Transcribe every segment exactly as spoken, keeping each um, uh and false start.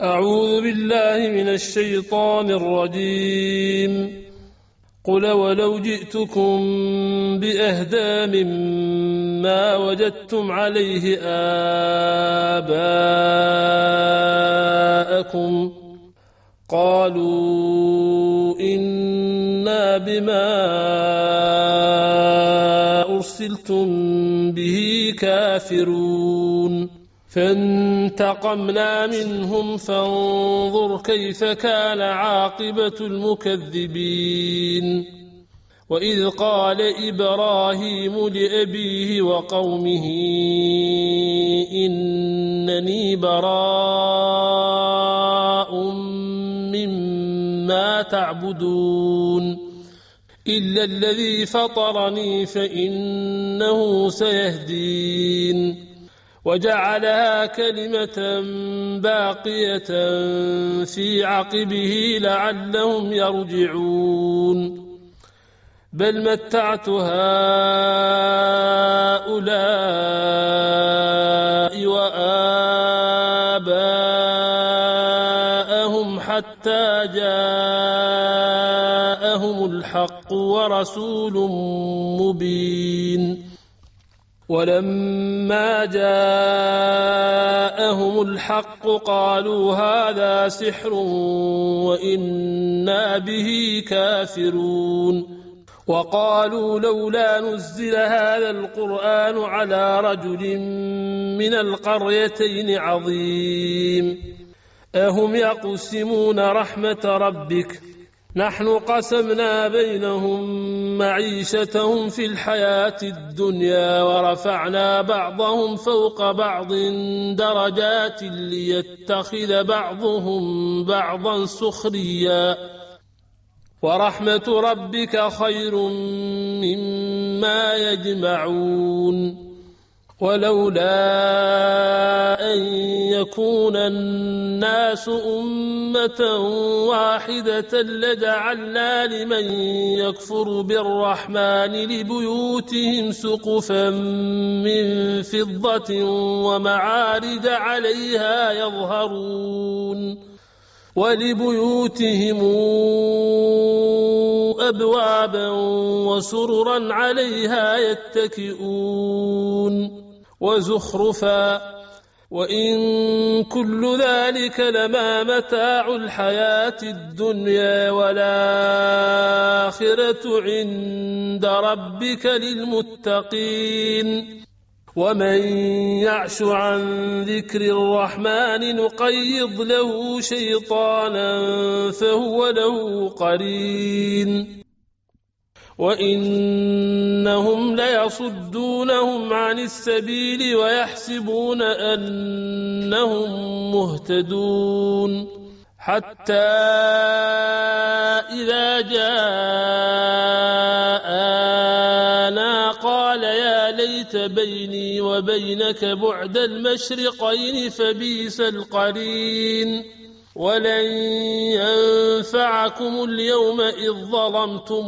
أعوذ بالله من الشيطان الرجيم. قل ولو جئتكم بأهدى مما وجدتم عليه آباءكم قالوا إنا بما أرسلتم به كافرون فانتقمنا منهم فانظر كيف كان عاقبة المكذبين. وإذ قال إبراهيم لأبيه وقومه إنني براء مما تعبدون إلا الذي فطرني فإنه سيهدين. وجعلها كلمة باقية في عقبه لعلهم يرجعون. بل متعت هؤلاء وآباءهم حتى جاءهم الحق ورسول مبين. ولما جاءهم الحق قالوا هذا سحر وإنا به كافرون. وقالوا لولا نزل هذا القرآن على رجل من القريتين عظيم. أهم يقسمون رحمة ربك نحن قسمنا بينهم معيشتهم في الحياة الدنيا ورفعنا بعضهم فوق بعض درجات ليتخذ بعضهم بعضا سخريا ورحمة ربك خير مما يجمعون. ولولا أن يكون الناس أمة واحدة لجعلنا لمن يكفر بالرحمن لبيوتهم سقفا من فضة ومعارج عليها يظهرون ولبيوتهم أبوابا وسررا عليها يتكئون وزخرفا وإن كل ذلك لما متاع الحياة الدنيا والآخرة عند ربك للمتقين. ومن يعش عن ذكر الرحمن نقيض له شيطانا فهو له قرين. وإنهم ليصدونهم عن السبيل ويحسبون أنهم مهتدون حتى إذا جاءنا قال يا ليت بيني وبينك بعد المشرقين فبئس القرين. ولن ينفعكم اليوم إذ ظلمتم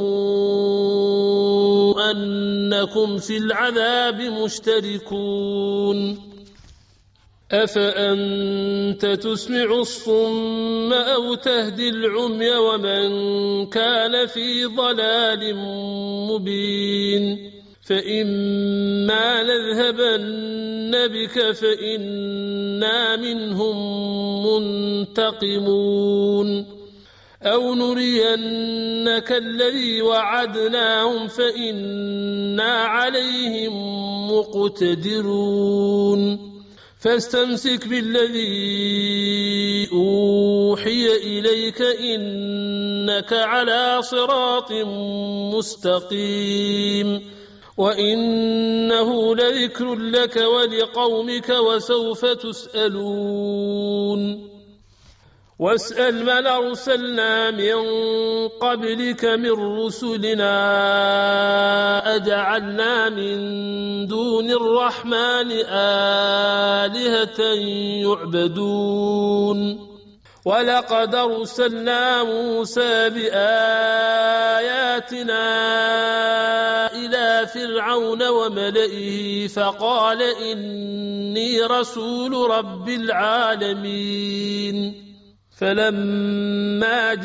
أنكم في العذاب مشتركون. أفأنت تسمع الصم أو تهدي العمي ومن كان في ضلال مبين. فإما نذهبن بك فإنا منهم منتقمون أو نرينك الذي وعدناهم فإنا عليهم مقتدرون. فاستمسك بالذي أوحي إليك إنك على صراط مستقيم. وإنه لذكر لك ولقومك وسوف تسألون. واسأل من أرسلنا من قبلك من رسلنا أجعلنا من دون الرحمن آلهة يعبدون. ولقد أرسلنا موسى بآياتنا إلى فرعون وملئه فقال إني رسول رب العالمين فلما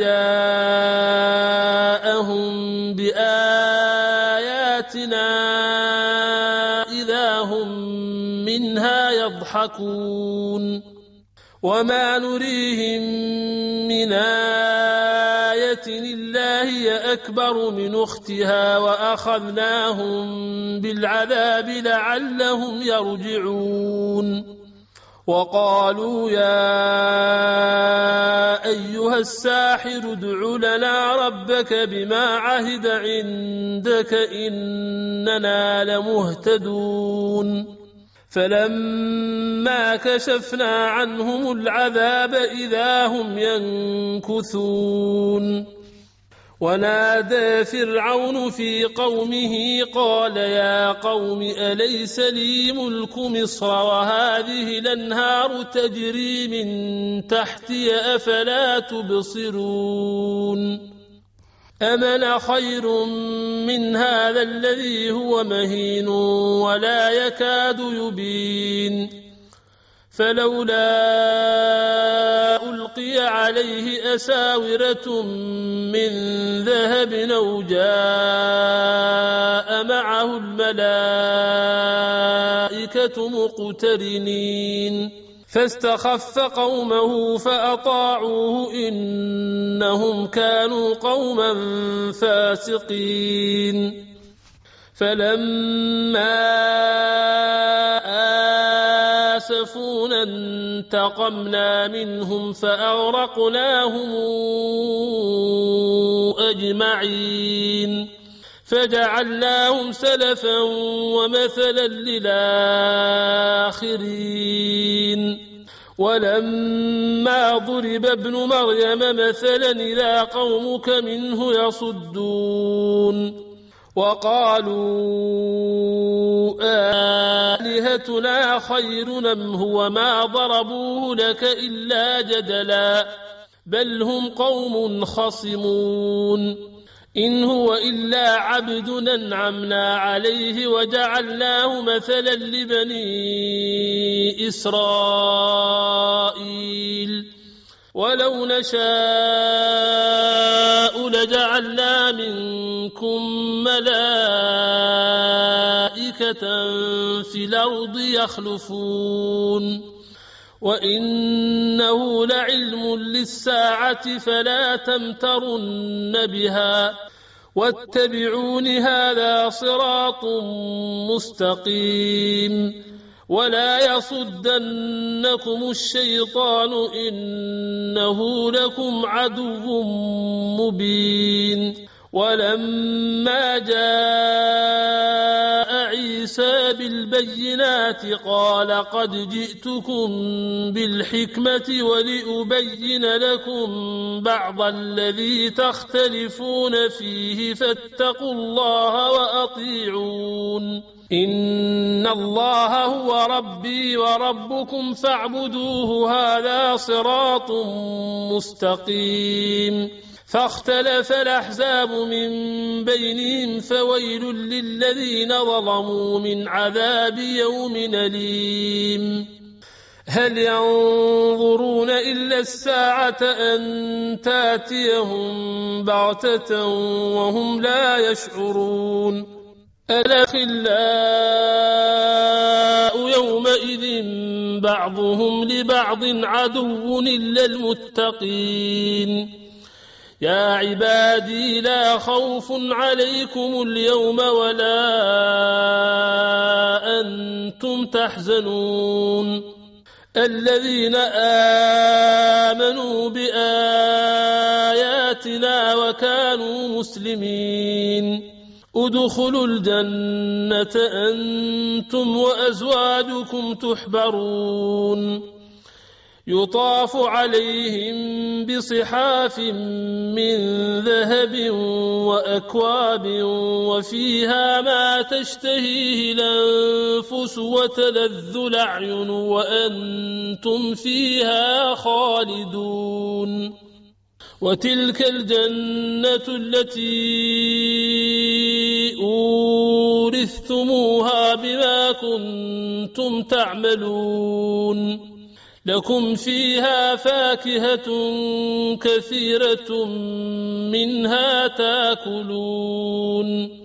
جاءهم بآياتنا إذا هم منها يضحكون وما نريهم من آية إلا هي أكبر من أختها وأخذناهم بالعذاب لعلهم يرجعون وقالوا يا أيها الساحر ادع لنا ربك بما عهد عندك إننا لمهتدون فلما كشفنا عنهم العذاب إذا هم ينكثون ونادى فرعون في قومه قال يا قوم أليس لي ملك مصر وهذه الأنهار تجري من تحتي أفلا تبصرون أم أنا خير من هذا الذي هو مهين ولا يكاد يبين فلولا ألقي عليه أساورة من ذهب أو جاء معه الملائكة مقترنين فاستخف قومه فأطاعوه إنهم كانوا قوما فاسقين فلما آسفونا انتقمنا منهم فأغرقناهم أجمعين فجعلناهم سلفا ومثلا للآخرين ولما ضرب ابن مريم مثلا إذا قومك منه يصدون وقالوا آلهتنا خير أم هو ما ضربوه لك إلا جدلا بل هم قوم خصمون إن هو إلا عبد أنعمنا عليه وجعلناه مثلا لبني إسرائيل ولو نشاء لجعلنا منكم ملائكة في الأرض يخلفون وإنه لعلم للساعة فلا تمترن بها واتبعون هذا صراط مستقيم ولا يصدنكم الشيطان إنه لكم عدو مبين ولما جاء عيسى بالبينات قال قد جئتكم بالحكمة ولأبين لكم بعض الذي تختلفون فيه فاتقوا الله وأطيعون إن الله هو ربي وربكم فاعبدوه هذا صراط مستقيم فاختلف الأحزاب من بينهم فويل للذين ظلموا من عذاب يوم أليم هل ينظرون إلا الساعة أن تأتيهم بغتة وهم لا يشعرون الأخلاء يومئذ بعضهم لبعض عدو إلا المتقين يا عبادي لا خوف عليكم اليوم ولا أنتم تحزنون الذين آمنوا بآياتنا وكانوا مسلمين ادخلوا الجنة أنتم وأزواجكم تحبرون يطاف عليهم بصحاف من ذهب وأكواب وفيها ما تشتهيه الأنفس وتلذ الأعين وأنتم فيها خالدون وتلك الجنة التي أورثتموها بما كنتم تعملون لكم فيها فاكهة كثيرة منها تاكلون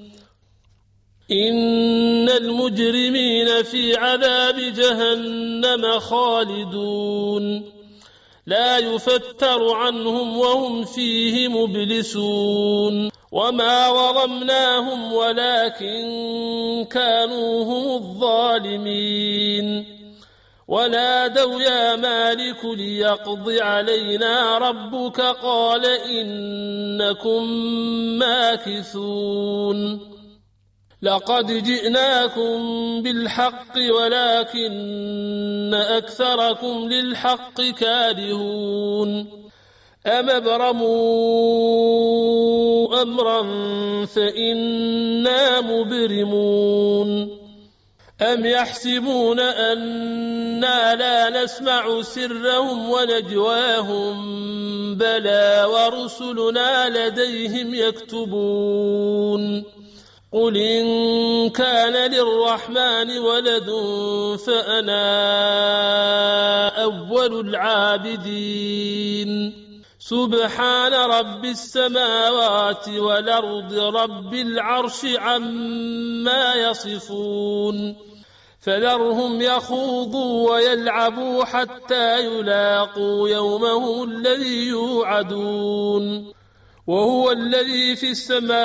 إن المجرمين في عذاب جهنم خالدون لا يفتر عنهم وهم فيه مبلسون وما ظلمناهم ولكن كانوا هم الظالمين ونادوا يا مالك ليقض علينا ربك قال إنكم ماكثون لقد جئناكم بالحق ولكن أكثركم للحق كارهون أم ابرموا أمرا فإنا مبرمون أم يحسبون أنا لا نسمع سرهم ونجواهم بلى ورسلنا لديهم يكتبون قل إن كان للرحمن ولد فأنا أول العابدين سبحان رب السماوات والأرض رب العرش عما يصفون فذرهم يخوضوا ويلعبوا حتى يلاقوا يومهم الذي يوعدون وهو الذي في السماء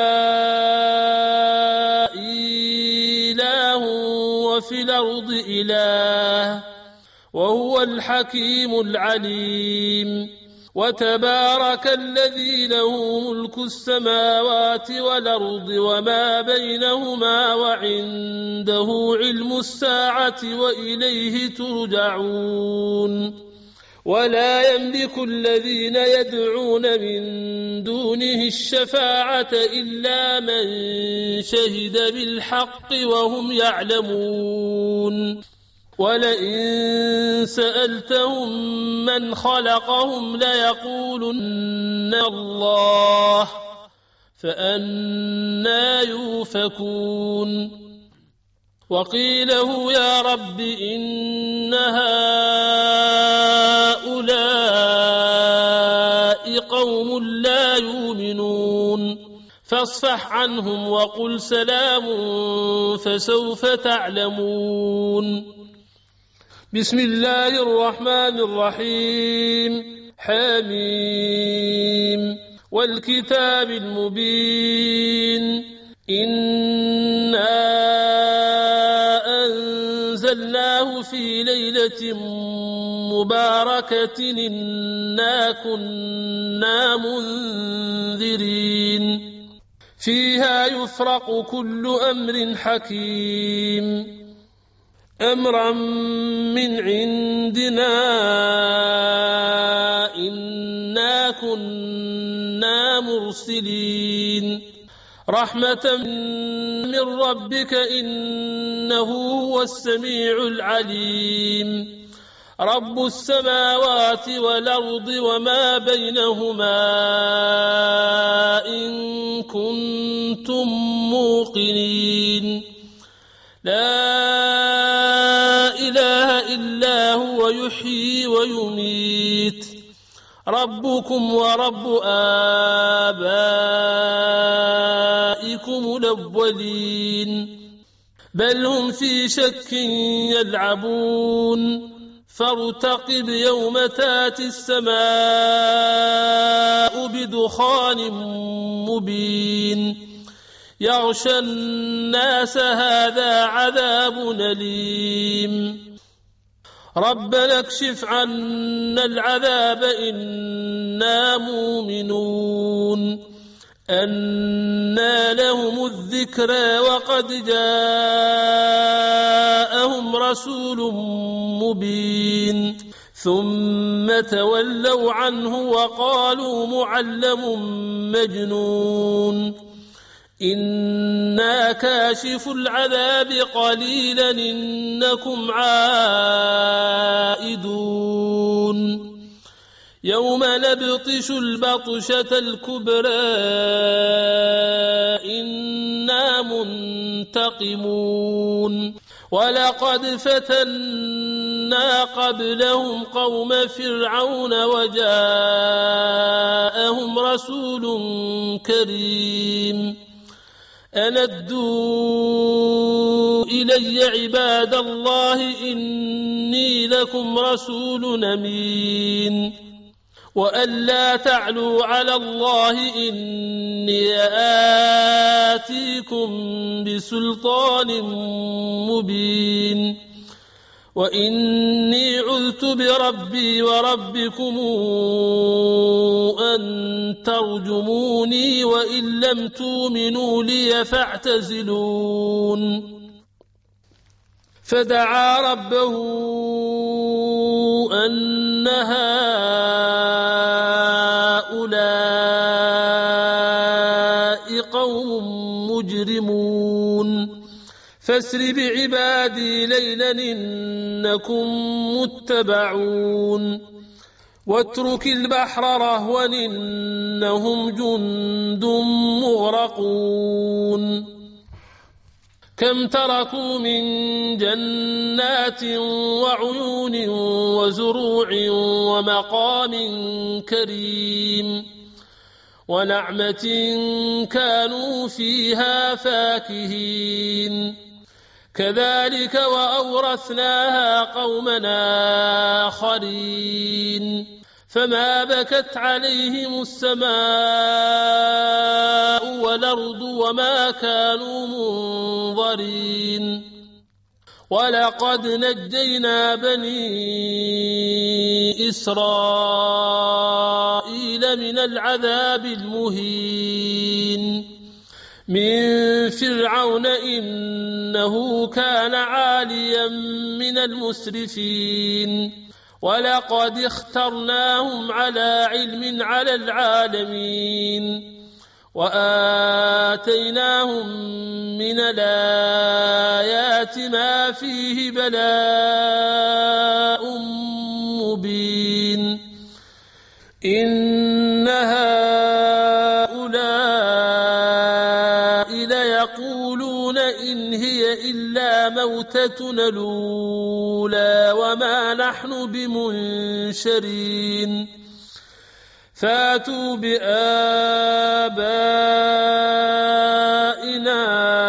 إله وفي الأرض إله وهو الحكيم العليم وتبارك الذي له ملك السماوات والأرض وما بينهما وعنده علم الساعة وإليه ترجعون ولا يملك الذين يدعون من دونه الشفاعة إلا من شهد بالحق وهم يعلمون ولئن سألتهم من خلقهم ليقولن الله فأنى يؤفكون وقيله يا رب إن هؤلاء قوم لا يؤمنون فاصفح عنهم وقل سلام فسوف تعلمون بسم الله الرحمن الرحيم حميم والكتاب المبين إنا أنزلناه في ليلة مباركة إنا كنا منذرين فيها يفرق كل أمر حكيم أمرا من عندنا إنا كنا مرسلين رحمة من ربك إنه هو السميع العليم رب السماوات والأرض وما بينهما إن كنتم موقنين لا إله إلا هو يحيي ويميت ربكم ورب آبائكم الأولين بل هم في شك يلعبون فارتقب يوم تاتي السماء بدخان مبين يغشى الناس هذا عذاب أليم ربنا اكشف عنا العذاب إنا مؤمنون أنى لهم الذكرى وقد جاءهم رسول مبين ثم تولوا عنه وقالوا معلم مجنون إنا كاشف العذاب قليلا إنكم عائدون يوم نبطش البطشة الكبرى إنا منتقمون ولقد فتنا أرسلنا قبلهم قوم فرعون وجاءهم رسول كريم أن ادوا إلي عباد الله إني لكم رسول أمين وأن لا تعلوا على الله إني آتيكم بسلطان مبين وإني عذت بربي وربكم أن ترجموني وإن لم تؤمنوا لي فاعتزلون فدعا ربه أن هؤلاء قوم مجرمون فاسر بعبادي ليلا إنكم متبعون واترك البحر رهوا إنهم جند مغرقون كم تركوا من جنات وعيون وزروع ومقام كريم ونعمة كانوا فيها فاكهين كذلك وأورثناها قومنا آخرين فما بكت عليهم السماء والأرض وما كانوا منظرين ولقد نجينا بني إسرائيل من العذاب المهين من فرعون إنه كان عاليا من المسرفين ولقد اخترناهم على علم على العالمين وآتيناهم من الآيات ما فيه بلاء مبين إن هؤلاء ليقولون إن هي إلا موتتنا الأولى وما نحن بمنشرين فاتوا بآبائنا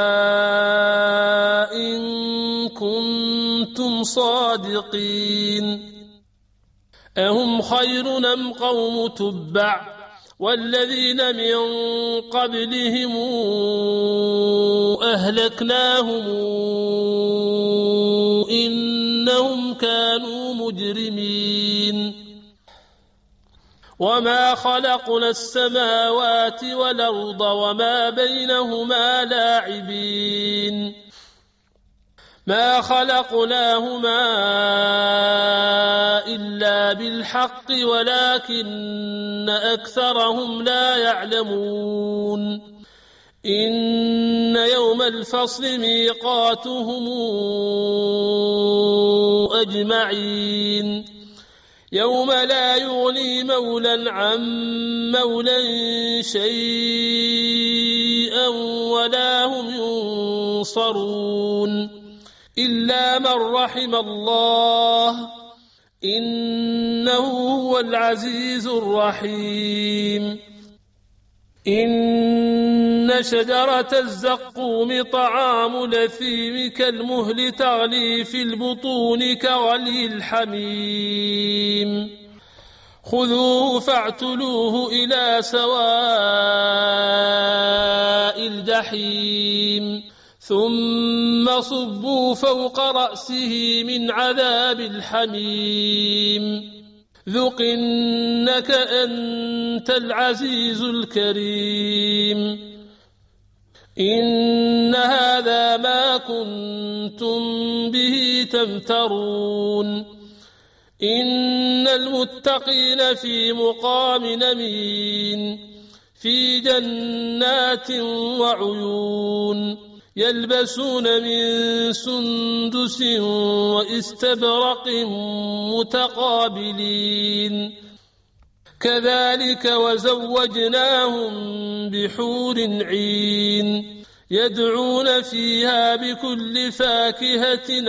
إن كنتم صادقين أهم خير أم قوم تبع والذين من قبلهم أهلكناهم إنهم كانوا مجرمين وما خلقنا السماوات والأرض وما بينهما لاعبين ما خلقناهما إلا بالحق ولكن أكثرهم لا يعلمون إن يوم الفصل ميقاتهم أجمعين يوم لا يغني مولى عن مولى شيئا ولا هم ينصرون إلا من رحم الله إنه هو العزيز الرحيم إن شجرة الزقوم طعام الأثيم كالمهل تغلي في البطون كغلي الحميم خذوه فاعتلوه إلى سواء الجحيم ثم صبوا فوق رأسه من عذاب الحميم ذق إنك أنت العزيز الكريم إن هذا ما كنتم به تمترون إن المتقين في مقام أمين في جنات وعيون يلبسون من سندس واستبرق متقابلين كذلك وزوجناهم بحور عين يدعون فيها بكل فاكهة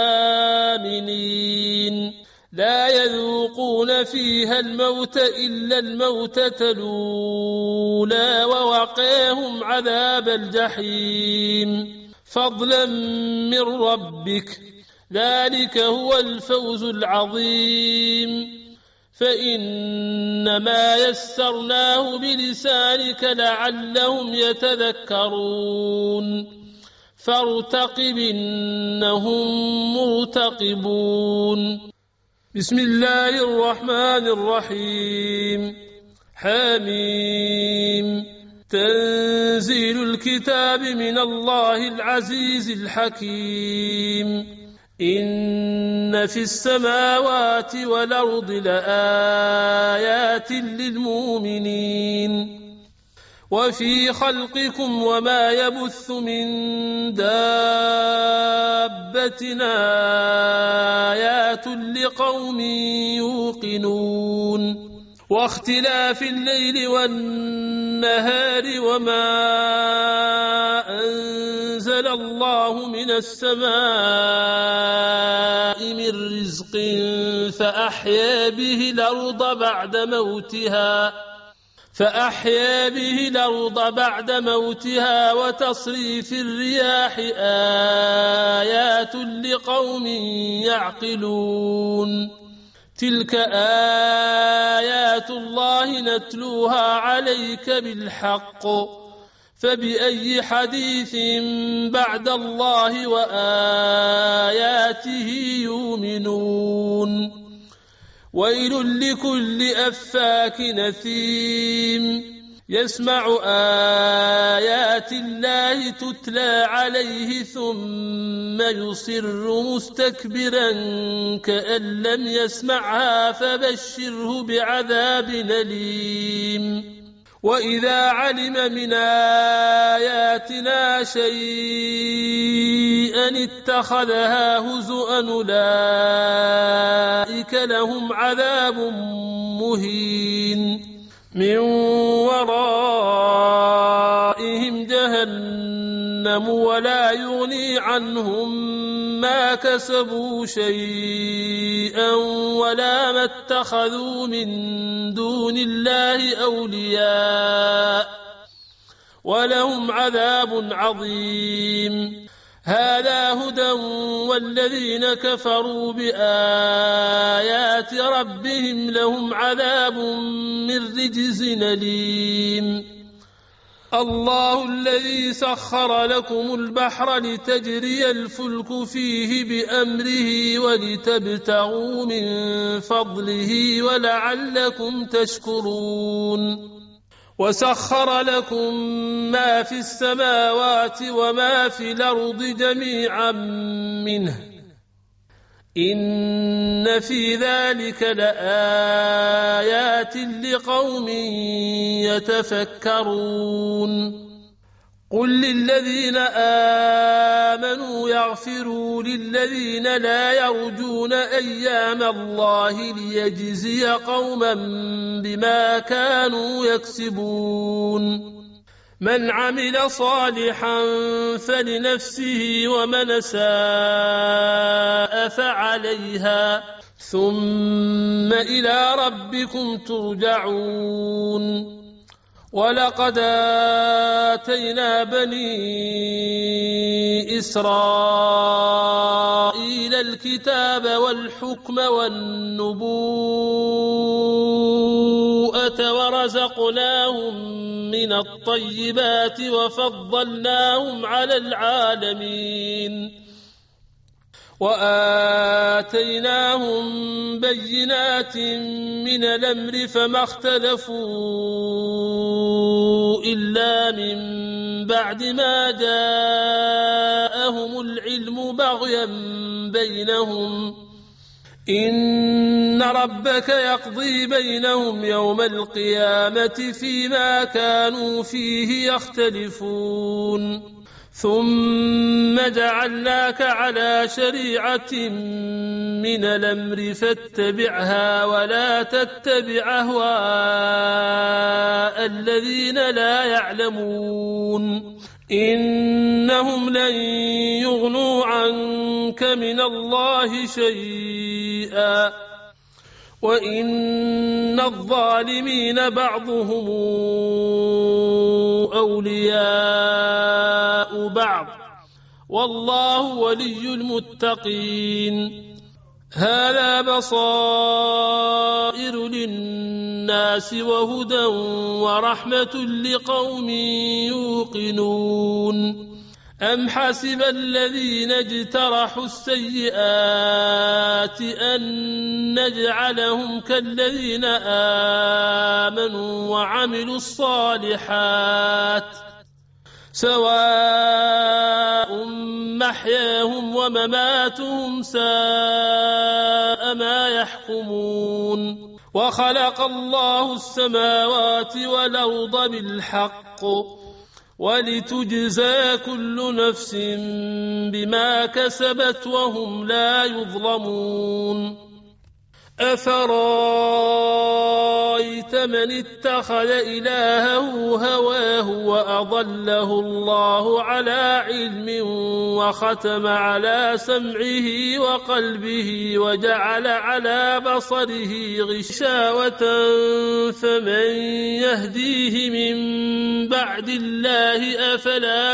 آمنين لا يذوقون فيها الموت إلا الموتة الأولى ووقاهم عذاب الجحيم فضلا من ربك ذلك هو الفوز العظيم فإنما يسرناه بلسانك لعلهم يتذكرون فارتقب إنهم مرتقبون بسم الله الرحمن الرحيم حميم تنزيل الكتاب من الله العزيز الحكيم إن في السماوات والأرض لآيات للمؤمنين وفي خلقكم وما يبث من دابة آيات لقوم يوقنون واختلاف الليل والنهار وما أنزل الله من السماء من رزق فأحيا به الأرض بعد موتها فأحيا به الأرض بعد موتها وتصريف الرياح آيات لقوم يعقلون تلك آيات الله نتلوها عليك بالحق فبأي حديث بعد الله وآياته يؤمنون ويل لكل أفاك نثيم يسمع آيات الله تتلى عليه ثم يصر مستكبرا كأن لم يسمعها فبشره بعذاب أليم وإذا علم من آياتنا شيئا اتخذها هزؤا أولئك لهم عذاب مهين من ورائهم جهنم ولا يغني عنهم ما كسبوا شيئا ولا ما اتخذوا من دون الله أولياء ولهم عذاب عظيم هذا هدى والذين كفروا بآيات ربهم لهم عذاب من رجز أليم الله الذي سخر لكم البحر لتجري الفلك فيه بأمره ولتبتغوا من فضله ولعلكم تشكرون وسخر لكم ما في السماوات وما في الأرض جميعا منه إن في ذلك لآيات لقوم يتفكرون قل للذين آمنوا يغفروا للذين لا يرجون أيام الله ليجزي قوما بما كانوا يكسبون من عمل صالحا فلنفسه ومن أساء فعليها ثم إلى ربكم ترجعون ولقد آتينا بني إسرائيل الكتاب والحكم والنبوءة ورزقناهم من الطيبات وفضلناهم على العالمين وآتيناهم بينات من الأمر فما اختلفوا إلا من بعد ما جاءهم العلم بغيا بينهم إن ربك يقضي بينهم يوم القيامة فيما كانوا فيه يختلفون ثم جعلناك على شريعة من الأمر فاتبعها ولا تتبع أهواء الذين لا يعلمون إنهم لن يغنوا عنك من الله شيئا وإن الظالمين بعضهم أولياء بعض والله ولي المتقين هذا بصائر للناس وهدى ورحمة لقوم يوقنون أم حسب الذين اجترحوا السيئات أن نجعلهم كالذين آمنوا وعملوا الصالحات سواء محياهم ومماتهم ساء ما يحكمون وخلق الله السماوات والأرض بالحق ولتجزى كل نفس بما كسبت وهم لا يظلمون أفرأيت من اتخذ إلهه هواه وأضله الله على علم وختم على سمعه وقلبه وجعل على بصره غشاوة فمن يهديه من بعد الله أفلا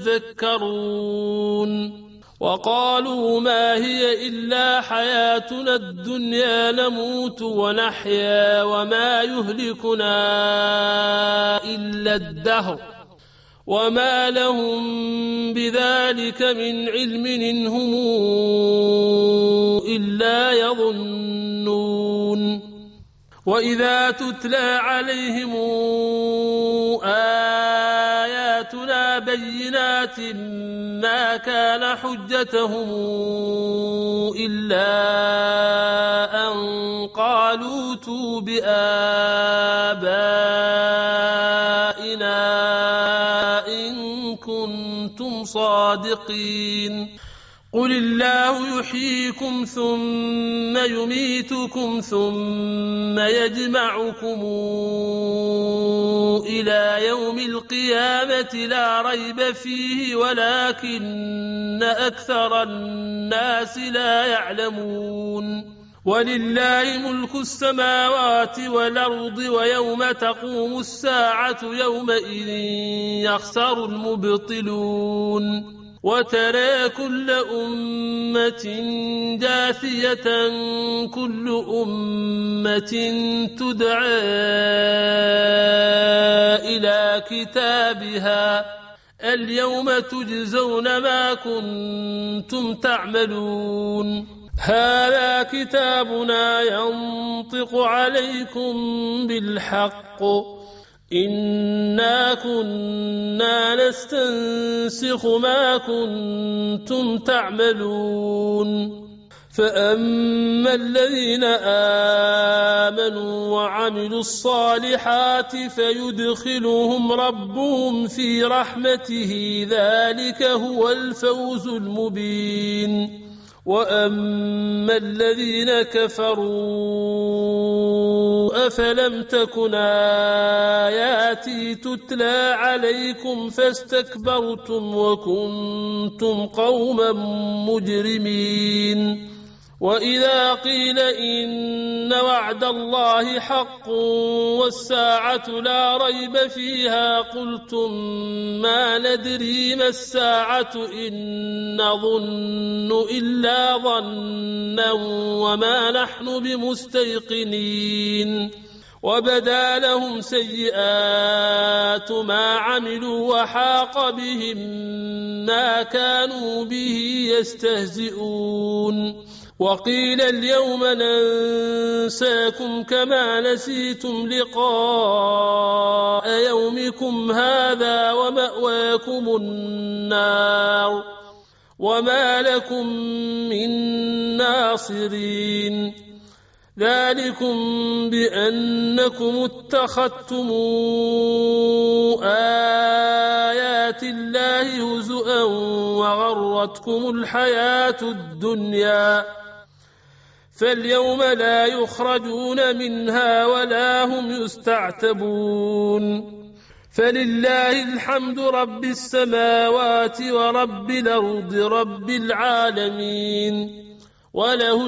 تذكرون وقالوا ما هي إلا حياتنا الدنيا نموت ونحيا وما يهلكنا إلا الدهر وما لهم بذلك من علم إن هم إلا يظنون وإذا تتلى عليهم آياتنا بينات ما كان حجتهم إلا أن قالوا ائتوا بآبائنا إن كنتم صادقين قل الله يحييكم ثم يميتكم ثم يجمعكم إلى يوم القيامة لا ريب فيه ولكن أكثر الناس لا يعلمون ولله ملك السماوات والأرض ويوم تقوم الساعة يومئذ يخسر المبطلون وترى كل أمة جاثية كل أمة تدعى إلى كتابها اليوم تجزون ما كنتم تعملون هذا كتابنا ينطق عليكم بالحق إنا كنا نستنسخ ما كنتم تعملون فأما الذين آمنوا وعملوا الصالحات فيدخلهم ربهم في رحمته ذلك هو الفوز المبين وأما الذين كفروا أفلم تكن آياتي تتلى عليكم فاستكبرتم وكنتم قوما مجرمين وإذا قيل إن وعد الله حق والساعة لا ريب فيها قلتم ما ندري ما الساعة إن نظن إلا ظنا وما نحن بمستيقنين وبدا لهم سيئات ما عملوا وحاق بهم ما كانوا به يستهزئون وقيل اليوم ننساكم كما نسيتم لقاء يومكم هذا ومأواكم النار وما لكم من ناصرين ذلكم بأنكم اتخذتم آيات الله هزؤا وغرتكم الحياة الدنيا فاليوم لا يخرجون منها ولا هم يستعتبون فلله الحمد رب السماوات ورب الأرض رب العالمين وله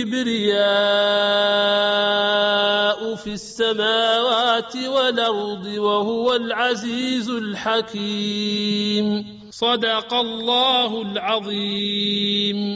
الكبرياء في السماوات والأرض وهو العزيز الحكيم. صدق الله العظيم.